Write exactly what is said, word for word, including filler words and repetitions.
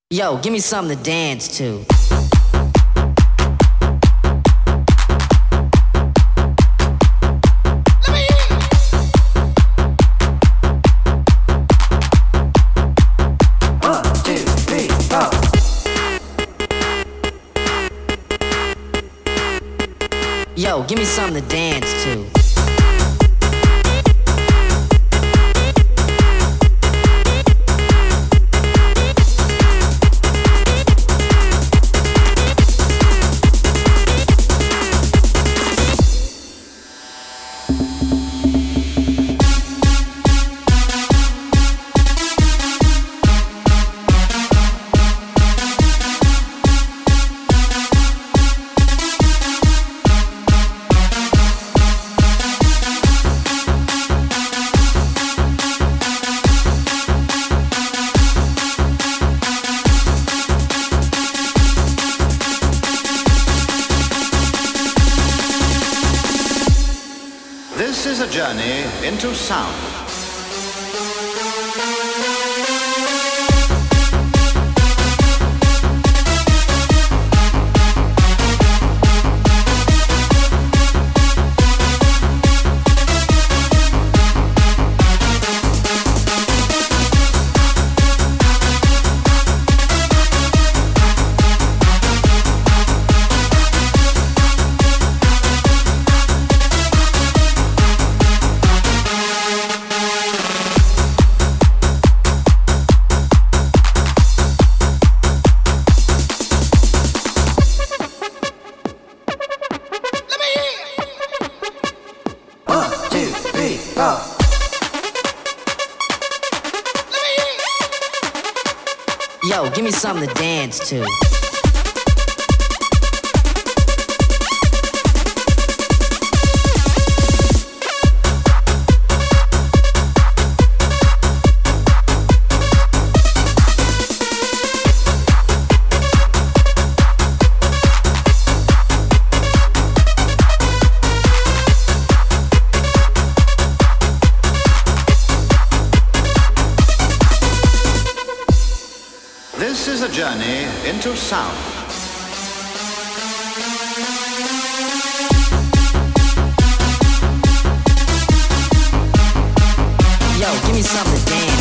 Yo, give me something to dance to. Yo, give me something to dance to. This is a journey into sound. Yo, give me something to dance to. This is a journey into sound. Yo, give me something to dance.